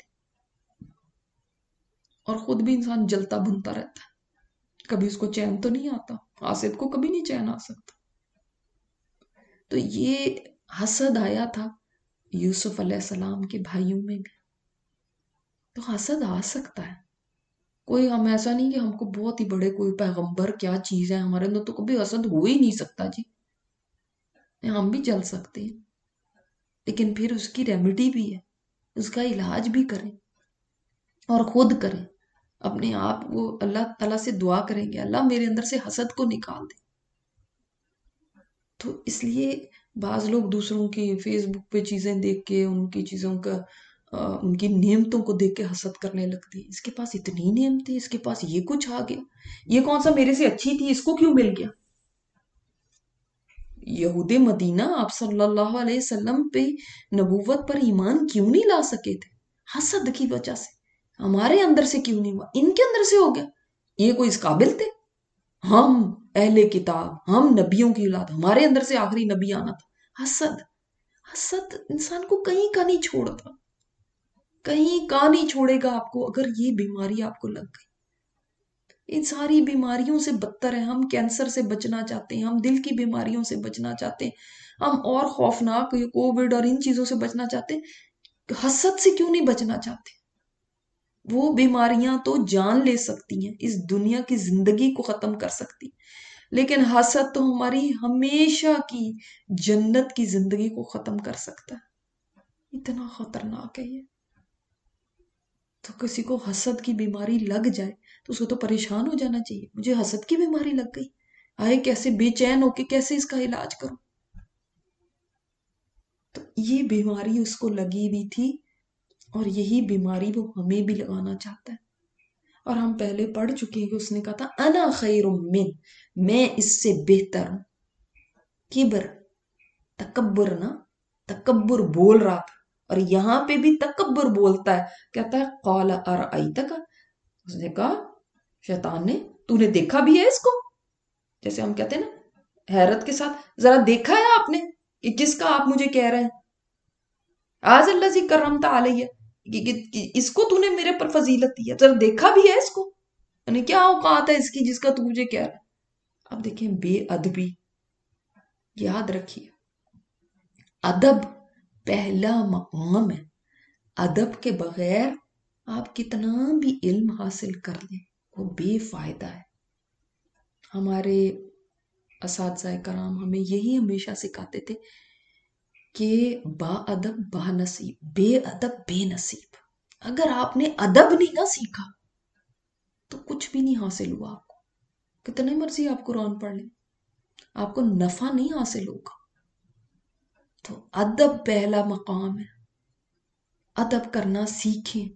اور خود بھی انسان جلتا بھنتا رہتا ہے. کبھی اس کو چین تو نہیں آتا، حاسد کو کبھی نہیں چین آ سکتا. تو یہ حسد آیا تھا یوسف علیہ السلام کے بھائیوں میں بھی. تو حسد آ سکتا ہے. کوئی ہم ایسا نہیں کہ ہم کو بہت ہی بڑے کوئی پیغمبر کیا چیز ہے ہمارے اندر تو کبھی حسد ہو ہی نہیں سکتا جی. ہم بھی جل سکتے ہیں، لیکن پھر اس کی ریمیڈی بھی ہے، اس کا علاج بھی کریں، اور خود کریں. اپنے آپ کو اللہ تعالیٰ سے دعا کریں گے، اللہ میرے اندر سے حسد کو نکال دے. تو اس لیے بعض لوگ دوسروں کی فیس بک پہ چیزیں دیکھ کے، ان کی چیزوں کا ان کی نعمتوں کو دیکھ کے حسد کرنے لگتی ہیں. اس کے پاس اتنی نعمتیں، اس کے پاس یہ کچھ آ گیا، یہ کون سا میرے سے اچھی تھی، اس کو کیوں مل گیا. یہود مدینہ آپ صلی اللہ علیہ وسلم پہ نبوت پر ایمان کیوں نہیں لا سکے تھے؟ حسد کی وجہ سے. ہمارے اندر سے کیوں نہیں ہوا، ان کے اندر سے ہو گیا. یہ کوئی اس قابل تھے؟ ہم اہل کتاب، ہم نبیوں کی اولاد، ہمارے اندر سے آخری نبی آنا تھا. حسد حسد انسان کو کہیں کا نہیں چھوڑتا، کہیں کا نہیں چھوڑے گا آپ کو. اگر یہ بیماری آپ کو لگ گئی، ان ساری بیماریوں سے بدتر ہے. ہم کینسر سے بچنا چاہتے ہیں، ہم دل کی بیماریوں سے بچنا چاہتے ہیں، ہم اور خوفناک کووڈ اور ان چیزوں سے بچنا چاہتے ہیں. حسد سے کیوں نہیں بچنا چاہتے؟ وہ بیماریاں تو جان لے سکتی ہیں، اس دنیا کی زندگی کو ختم کر سکتی، لیکن حسد تو ہماری ہمیشہ کی جنت کی زندگی کو ختم کر سکتا ہے. اتنا خطرناک ہے یہ. تو کسی کو حسد کی بیماری لگ جائے تو اس کو تو پریشان ہو جانا چاہیے، مجھے حسد کی بیماری لگ گئی، آئے کیسے بے چین ہو کے کیسے اس کا علاج کروں. تو یہ بیماری اس کو لگی ہوئی تھی، اور یہی بیماری وہ ہمیں بھی لگانا چاہتا ہے. اور ہم پہلے پڑھ چکے ہیں کہ اس نے کہا تھا انا خیر من، میں اس سے بہتر ہوں. کبر، تکبر نا، تکبر بول رہا تھا. اور یہاں پہ بھی تکبر بولتا ہے، کہتا ہے قال ارأیتک، اس نے کہا شیطان نے، تو نے دیکھا بھی ہے اس کو؟ جیسے ہم کہتے ہیں نا حیرت کے ساتھ، ذرا دیکھا ہے آپ نے کہ کس کا آپ مجھے کہہ رہے ہیں؟ آج اللہ زی کرمت علیہ، اس کو تو نے میرے پر فضیلت دی ہے، ذرا دیکھا بھی ہے اس کو؟ یعنی کیا اوقات ہے اس کی جس کا تو مجھے کہہ رہا ہے؟ اب دیکھیں بے ادبی، یاد رکھیے ادب پہلا مقام ہے. ادب کے بغیر آپ کتنا بھی علم حاصل کر لیں وہ بے فائدہ ہے. ہمارے اساتذہ کرام ہمیں یہی ہمیشہ سکھاتے تھے کہ با ادب با نصیب، بے ادب بے نصیب۔ اگر آپ نے ادب نہیں نہ سیکھا تو کچھ بھی نہیں حاصل ہوا آپ کو، کتنے مرضی آپ قرآن پڑھ لیں، آپ کو نفع نہیں حاصل ہوگا۔ تو ادب پہلا مقام ہے، ادب کرنا سیکھیں۔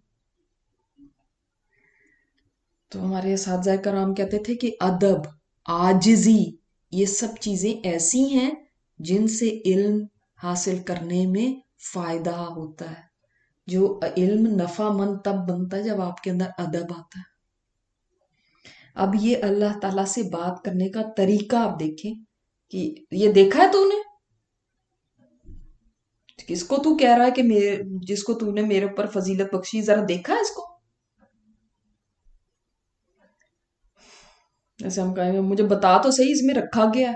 تو ہمارے اساتذہ کرام کہتے تھے کہ ادب، عاجزی، یہ سب چیزیں ایسی ہیں جن سے علم حاصل کرنے میں فائدہ ہوتا ہے۔ جو علم نفع مند تب بنتا ہے جب آپ کے اندر ادب آتا ہے۔ اب یہ اللہ تعالیٰ سے بات کرنے کا طریقہ آپ دیکھیں کہ یہ دیکھا ہے تو نے کس کو تو کہہ رہا ہے کہ میرے جس کو تو نے میرے اوپر فضیلت بخشی، ذرا دیکھا ہے اس کو؟ ایسے ہم کہیں گے مجھے بتا تو صحیح اس میں رکھا گیا ہے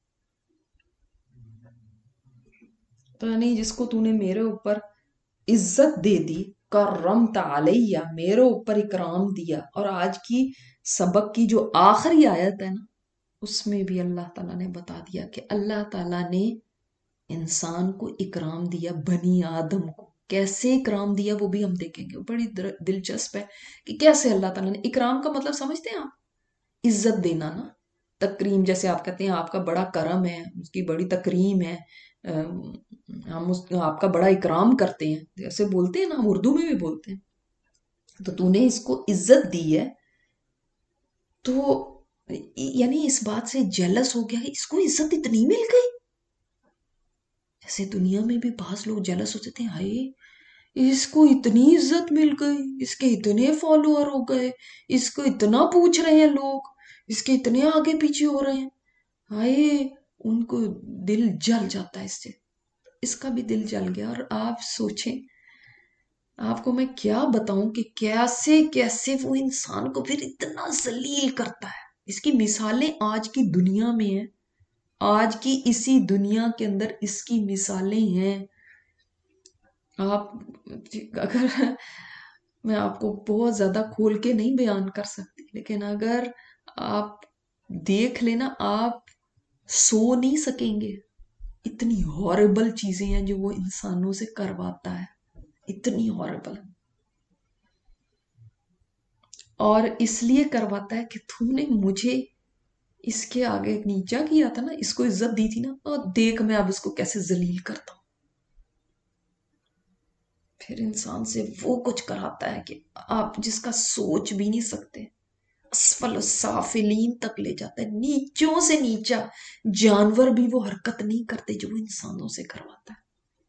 تو نہیں، جس کو تو نے میرے اوپر عزت دے دی، کرمت علیہ، میرے اوپر اکرام دیا۔ اور آج کی سبق کی جو آخری آیت ہے نا، اس میں بھی اللہ تعالیٰ نے بتا دیا کہ اللہ تعالیٰ نے انسان کو اکرام دیا، بنی آدم کو کیسے اکرام دیا وہ بھی ہم دیکھیں گے۔ بڑی دلچسپ ہے کہ کیسے اللہ تعالیٰ نے اکرام کا مطلب سمجھتے ہیں آپ؟ عزت دینا نا، تکریم، جیسے آپ کہتے ہیں آپ کا بڑا کرم ہے، اس کی بڑی تکریم ہے، ہم اس آپ کا بڑا اکرام کرتے ہیں، جیسے بولتے ہیں نا، ہم اردو میں بھی بولتے ہیں۔ تو تو نے اس کو عزت دی ہے، تو یعنی اس بات سے جیلس ہو گیا کہ اس کو عزت اتنی مل گئی۔ جیسے دنیا میں بھی بعض لوگ جیلس ہوتے تھے، ہائے اس کو اتنی عزت مل گئی، اس کے اتنے فالوور ہو گئے، اس کو اتنا پوچھ رہے ہیں لوگ، اس کے اتنے آگے پیچھے ہو رہے ہیں، ہائے ان کو دل جل جاتا ہے اس سے۔ اس کا بھی دل جل گیا۔ اور آپ سوچیں، آپ کو میں کیا بتاؤں کہ کیسے کیسے وہ انسان کو پھر اتنا ذلیل کرتا ہے۔ اس کی مثالیں آج کی دنیا میں ہیں، آج کی اسی دنیا کے اندر اس کی مثالیں ہیں۔ آپ اگر میں آپ کو بہت زیادہ کھول کے نہیں بیان کر سکتی، لیکن اگر آپ دیکھ لینا آپ سو نہیں سکیں گے، اتنی ہاربل چیزیں ہیں جو وہ انسانوں سے کرواتا ہے، اتنی ہاربل۔ اور اس لیے کرواتا ہے کہ تم نے مجھے اس کے آگے نیچا کیا تھا نا، اس کو عزت دی تھی نا، اور دیکھ میں اب اس کو کیسے ذلیل کرتا ہوں۔ پھر انسان سے وہ کچھ کراتا ہے کہ آپ جس کا سوچ بھی نہیں سکتے، اسفل السافلین تک لے جاتا ہے، نیچوں سے نیچا۔ جانور بھی وہ حرکت نہیں کرتے جو وہ انسانوں سے کرواتا ہے۔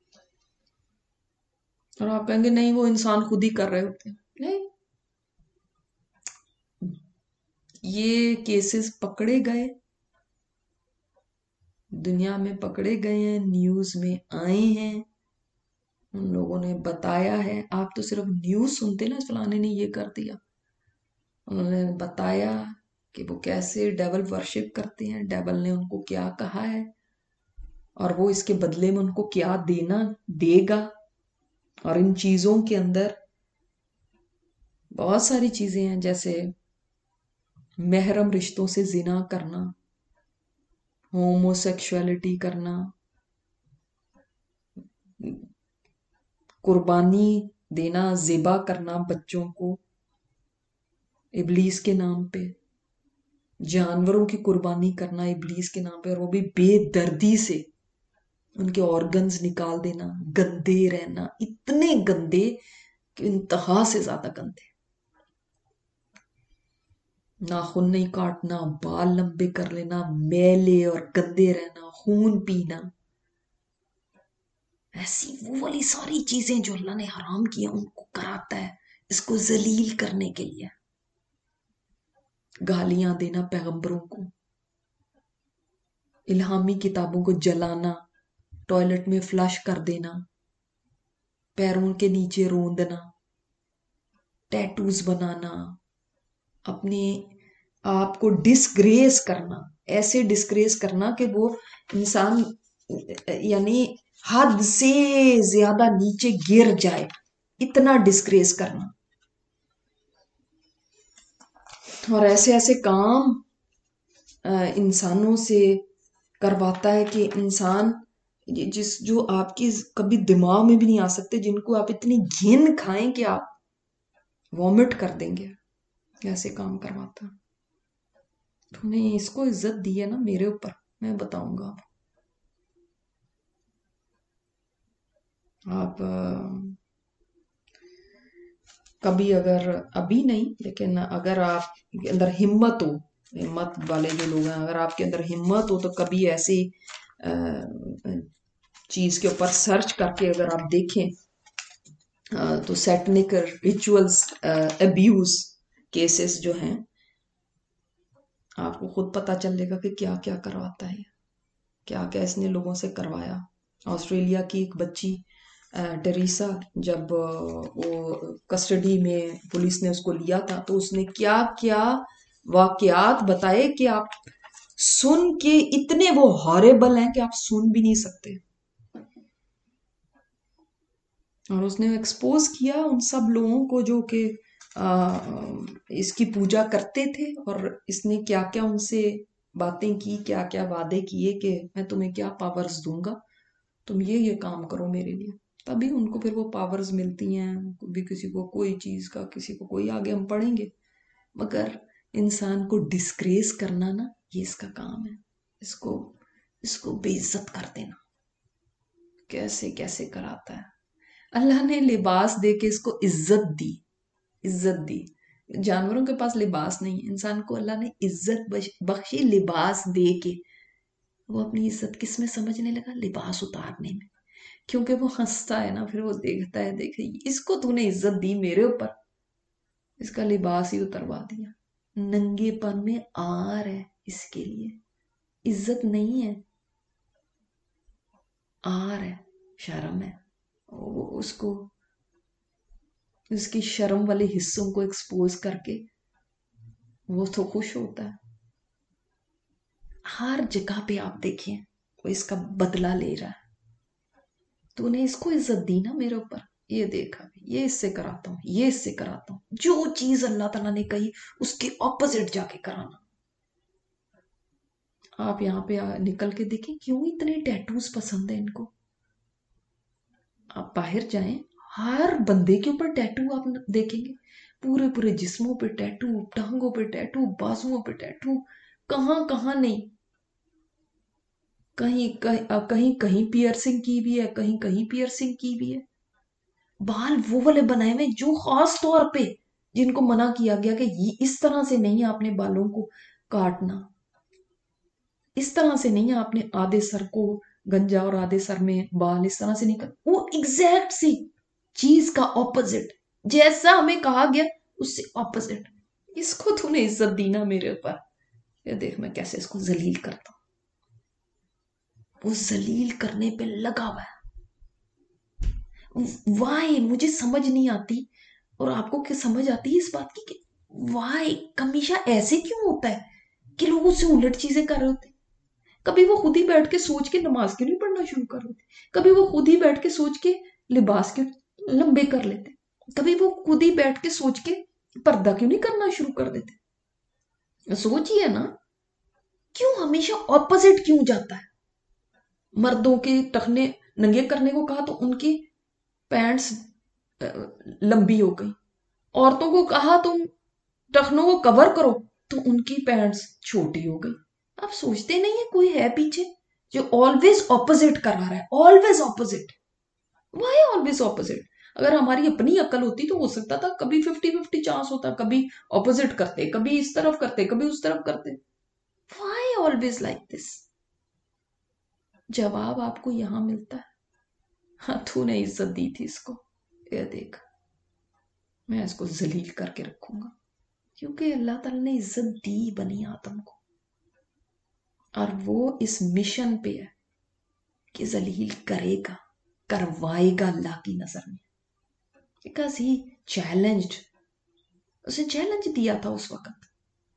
اور آپ کہیں گے نہیں وہ انسان خود ہی کر رہے ہوتے ہیں، نہیں، یہ کیسز پکڑے گئے، دنیا میں پکڑے گئے ہیں، نیوز میں آئے ہیں، ان لوگوں نے بتایا ہے۔ آپ تو صرف نیوز سنتے نا، فلانے نے یہ کر دیا، انہوں نے بتایا کہ وہ کیسے ڈیول ورشپ کرتے ہیں، ڈیول نے ان کو کیا کہا ہے، اور وہ اس کے بدلے میں ان کو کیا دینا دے گا۔ اور ان چیزوں کے اندر بہت ساری چیزیں ہیں، جیسے محرم رشتوں سے زنا کرنا، ہومو سیکشولیٹی کرنا، قربانی دینا، ذبح کرنا بچوں کو ابلیس کے نام پہ، جانوروں کی قربانی کرنا ابلیس کے نام پہ، اور وہ بھی بے دردی سے ان کے آرگنز نکال دینا، گندے رہنا، اتنے گندے کہ انتہا سے زیادہ گندے، ناخن نہیں کاٹنا، بال لمبے کر لینا، میلے اور گندے رہنا، خون پینا، ایسی وہ والی ساری چیزیں جو اللہ نے حرام کیا ان کو کراتا ہے، اس کو ذلیل کرنے کے لیے۔ گالیاں دینا پیغمبروں کو، الہامی کتابوں کو جلانا، ٹوائلٹ میں فلش کر دینا، پیروں کے نیچے روندنا، ٹیٹوز بنانا، اپنے آپ کو ڈسگریس کرنا، ایسے ڈسگریس کرنا کہ وہ انسان یعنی حد سے زیادہ نیچے گر جائے، اتنا ڈسگریس کرنا، اور ایسے ایسے کام انسانوں سے کرواتا ہے کہ انسان جس جو آپ کی کبھی دماغ میں بھی نہیں آ سکتے، جن کو آپ اتنی گھن کھائیں کہ آپ وامٹ کر دیں گے، ایسے کام کرواتا. تو نے اس کو عزت دی ہے نا میرے اوپر، میں بتاؤں گا. آپ کبھی اگر ابھی نہیں لیکن اگر آپ کے اندر ہمت ہو، ہمت والے جو لوگ ہیں، اگر آپ کے اندر ہمت ہو تو کبھی ایسی چیز کے اوپر سرچ کر کے اگر آپ دیکھیں تو سیٹنک ریچولز ابیوز کیسز جو ہیں، آپ کو خود پتا چلے گا کہ کیا کیا کرواتا ہے، کیا کیا اس نے لوگوں سے کروایا. آسٹریلیا کی ایک بچی ٹریسا، جب وہ کسٹڈی میں پولیس نے اس کو لیا تھا تو اس نے کیا کیا واقعات بتائے کہ آپ سن کے اتنے وہ ہاربل ہیں کہ آپ سن بھی نہیں سکتے. اور اس نے ایکسپوز کیا ان سب لوگوں کو جو کہ اس کی پوجا کرتے تھے، اور اس نے کیا کیا ان سے باتیں کی، کیا کیا وعدے کیے کہ میں تمہیں کیا پاورز دوں گا، تم یہ یہ کام کرو میرے لیے. تبھی ان کو پھر وہ پاورز ملتی ہیں. بھی کسی کو کوئی چیز کا، کسی کو کوئی، آگے ہم پڑھیں گے. مگر انسان کو ڈسکریس کرنا نا، یہ اس کا کام ہے. اس کو اس کو بے عزت کر دینا کیسے کیسے کراتا ہے. اللہ نے لباس دے کے اس کو عزت دی، عزت دی. جانوروں کے پاس لباس نہیں، انسان کو اللہ نے عزت بخشی لباس دے کے. وہ اپنی عزت کس میں سمجھنے لگا؟ لباس اتارنے میں. کیونکہ وہ ہنستا ہے نا، پھر وہ دیکھتا ہے، دیکھے اس کو تو نے عزت دی میرے اوپر، اس کا لباس ہی اتروا دیا. ننگے پن میں آر ہے اس کے لیے، عزت نہیں ہے، آر ہے، شرم ہے. اس کو اس کی شرم والے حصوں کو ایکسپوز کر کے وہ تو خوش ہوتا ہے. ہر جگہ پہ آپ دیکھیں وہ اس کا بدلہ لے رہا ہے. تو نے اس کو عزت دی نا میرے اوپر، یہ دیکھا یہ اس سے کراتا ہوں، یہ اس سے کراتا ہوں. جو چیز اللہ تعالیٰ نے کہی اس کے اپوزٹ جا کے کرانا. آپ یہاں پہ نکل کے دیکھیں کیوں اتنے ٹیٹوز پسند ہیں ان کو. آپ باہر جائیں، ہر بندے کے اوپر ٹیٹو آپ دیکھیں گے، پورے پورے جسموں پہ ٹیٹو، ٹانگوں پہ ٹیٹو، بازوؤں پہ ٹیٹو، کہاں کہاں نہیں. کہیں کہیں کہیں پیئرسنگ کی بھی ہے، کہیں کہیں پیئرسنگ کی بھی ہے. بال وہ والے بنائے ہوئے جو خاص طور پہ جن کو منع کیا گیا کہ یہ اس طرح سے نہیں آپ نے بالوں کو کاٹنا، اس طرح سے نہیں آپ نے آدھے سر کو گنجا اور آدھے سر میں بال اس طرح سے نہیں کرنا. وہ ایگزیکٹ سی چیز کا اپوزٹ جیسا ہمیں کہا گیا اس سے اپوزٹ. اس کو تو نے عزت دی نا میرے اوپر، یہ دیکھ میں کیسے اس کو ذلیل کرتا ہوں. وہ ذلیل کرنے پہ لگا ہوا ہے. وائی مجھے سمجھ نہیں آتی، اور آپ کو کیا سمجھ آتی ہے اس بات کی کہ وائی ہمیشہ ایسے کیوں ہوتا ہے کہ لوگ اس سے الٹ چیزیں کر رہے ہوتے ہیں. کبھی وہ خود ہی بیٹھ کے سوچ کے نماز کیوں نہیں پڑھنا شروع کر دیتے، کبھی وہ خود ہی بیٹھ کے سوچ کے لباس کیوں لمبے کر لیتے، کبھی وہ خود ہی بیٹھ کے سوچ کے پردہ کیوں نہیں کرنا شروع کر دیتے. سوچئے نا، کیوں ہمیشہ اپوزٹ کیوں جاتا ہے. مردوں کے ٹخنے ننگے کرنے کو کہا تو ان کی پینٹس لمبی ہو گئی، عورتوں کو کہا تم ٹخنوں کو کور کرو تو ان کی پینٹس چھوٹی ہو گئی. آپ سوچتے نہیں ہے کوئی ہے پیچھے جو آلویز اپوزٹ کرا رہا ہے، always opposite. Why always opposite? اگر ہماری اپنی عقل ہوتی تو ہو سکتا تھا کبھی ففٹی ففٹی چانس ہوتا، کبھی اپوزٹ کرتے، کبھی اس طرف کرتے، کبھی اس طرف کرتے. Why always like this? جواب آپ کو یہاں ملتا ہے. ہاں تو نے عزت دی تھی اس کو، یہ دیکھ میں اس کو ذلیل کر کے رکھوں گا. کیونکہ اللہ تعالیٰ نے عزت دی بنی آدم کو، اور وہ اس مشن پہ ہے کہ ذلیل کرے گا، کروائے گا اللہ کی نظر میں. بیکاز ہی چیلنجڈ، اسے چیلنج دیا تھا اس وقت.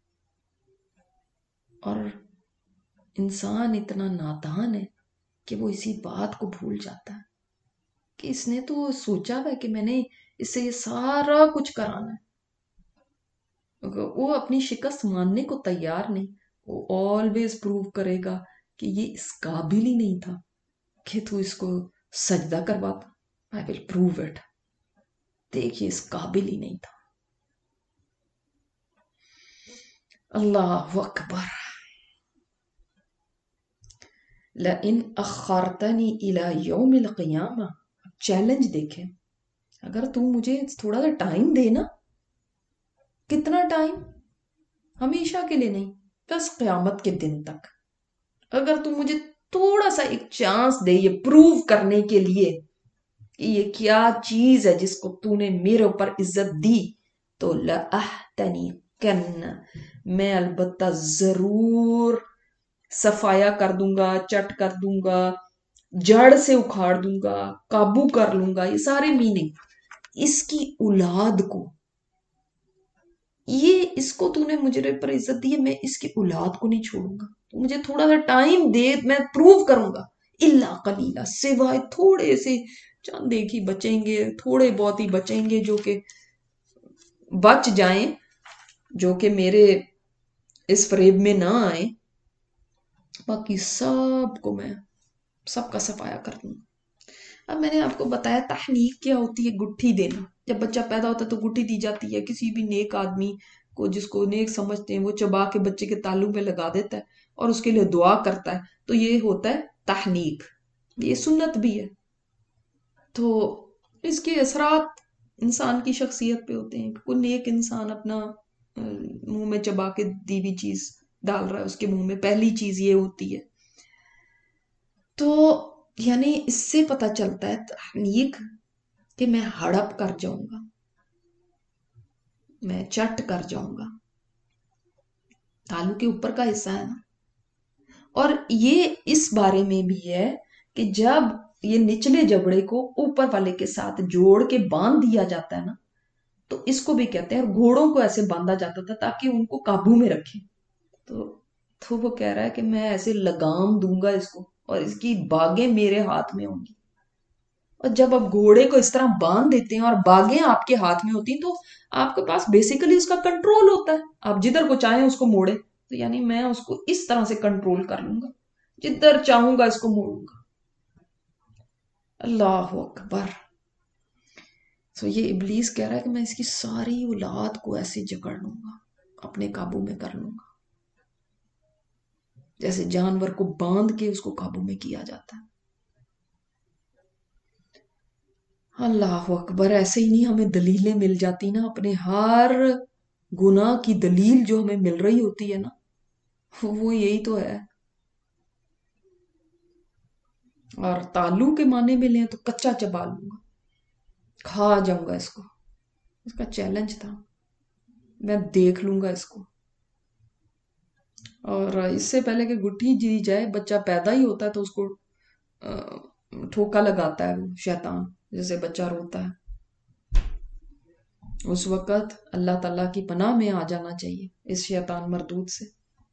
اور انسان اتنا نادان ہے کہ وہ اسی بات کو بھول جاتا ہے کہ اس نے تو سوچا ہے کہ میں نے اس سے یہ سارا کچھ کرانا ہے. وہ اپنی شکست ماننے کو تیار نہیں، وہ آلویز پروو کرے گا کہ یہ اس قابل ہی نہیں تھا کہ تو اس کو سجدہ کرواتا. I will prove it. دیکھیے اس قابل ہی نہیں تھا. اللہ اکبر. لَإِنْ أَخَّرْتَنِي إِلَى يَوْمِ الْقِيَامَةِ. چیلنج دیکھیں، اگر تو مجھے تھوڑا سا ٹائم دے نا. کتنا ٹائم؟ ہمیشہ کے لیے نہیں، بس قیامت کے دن تک. اگر تو مجھے تھوڑا سا ایک چانس دے یہ پروو کرنے کے لیے کہ یہ کیا چیز ہے جس کو تو نے میرے اوپر عزت دی، تو لَأَحْتَنِكَنَّ، میں البتہ ضرور صفایا کر دوں گا، چٹ کر دوں گا، جڑ سے اکھاڑ دوں گا، قابو کر لوں گا. یہ سارے میننگ اس کی اولاد کو، یہ اس کو تو نے مجھے پر عزت دی ہے، میں اس کی اولاد کو نہیں چھوڑوں گا. تو مجھے تھوڑا سا ٹائم دے، میں پروو کروں گا. الا قلیلا، سوائے تھوڑے سے چند ایک ہی بچیں گے، تھوڑے بہت ہی بچیں گے جو کہ بچ جائیں، جو کہ میرے اس فریب میں نہ آئیں. باقی سب کو میں سب کا صفایا کر دوں. اب میں نے آپ کو بتایا تحنیک کیا ہوتی ہے. گٹھی دینا. جب بچہ پیدا ہوتا ہے تو گٹھی دی جاتی ہے. کسی بھی نیک آدمی کو جس کو نیک سمجھتے ہیں وہ چبا کے بچے کے تالو میں لگا دیتا ہے اور اس کے لیے دعا کرتا ہے. تو یہ ہوتا ہے تحنیک. یہ سنت بھی ہے. تو اس کے اثرات انسان کی شخصیت پہ ہوتے ہیں. کوئی نیک انسان اپنا منہ میں چبا کے دی ہوئی چیز ڈال رہا ہے اس کے منہ میں، پہلی چیز یہ ہوتی ہے. تو یعنی اس سے پتہ چلتا ہے تحنیک کہ میں ہڑپ کر جاؤں گا، میں چٹ کر جاؤں گا. تالو کے اوپر کا حصہ ہے نا. اور یہ اس بارے میں بھی ہے کہ جب یہ نچلے جبڑے کو اوپر والے کے ساتھ جوڑ کے باندھ دیا جاتا ہے نا، تو اس کو بھی کہتے ہیں. اور گھوڑوں کو ایسے باندھا جاتا تھا تاکہ ان کو قابو میں رکھے. تو تو وہ کہہ رہا ہے کہ میں ایسے لگام دوں گا اس کو اور اس کی باگیں میرے ہاتھ میں ہوں گی. اور جب آپ گھوڑے کو اس طرح باندھ دیتے ہیں اور باگیں آپ کے ہاتھ میں ہوتی ہیں تو آپ کے پاس بیسیکلی اس کا کنٹرول ہوتا ہے. آپ جدھر کو چاہیں اس کو موڑے. تو یعنی میں اس کو اس طرح سے کنٹرول کر لوں گا، جدھر چاہوں گا اس کو موڑوں گا. اللہ اکبر. تو یہ ابلیس کہہ رہا ہے کہ میں اس کی ساری اولاد کو ایسے جکڑ لوں گا، اپنے قابو میں کر لوں گا، جیسے جانور کو باندھ کے اس کو قابو میں کیا جاتا ہے. اللہ اکبر. ایسے ہی نہیں ہمیں دلیلیں مل جاتی نا، اپنے ہر گناہ کی دلیل جو ہمیں مل رہی ہوتی ہے نا، وہ یہی تو ہے. اور تالو کے معنی میں لیں تو کچا چبا لوں گا، کھا جاؤں گا اس کو. اس کا چیلنج تھا، میں دیکھ لوں گا اس کو. اور اس سے پہلے کہ گٹھی دی جائے، بچہ پیدا ہی ہوتا ہے تو اس کو ٹھوکا لگاتا ہے وہ شیطان، جیسے بچہ روتا ہے. اس وقت اللہ تعالیٰ کی پناہ میں آ جانا چاہیے اس شیطان مردود سے.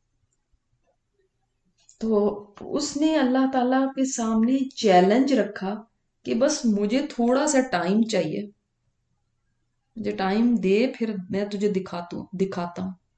تو اس نے اللہ تعالیٰ کے سامنے چیلنج رکھا کہ بس مجھے تھوڑا سا ٹائم چاہیے، مجھے ٹائم دے، پھر میں تجھے دکھاتا ہوں دکھاتا ہوں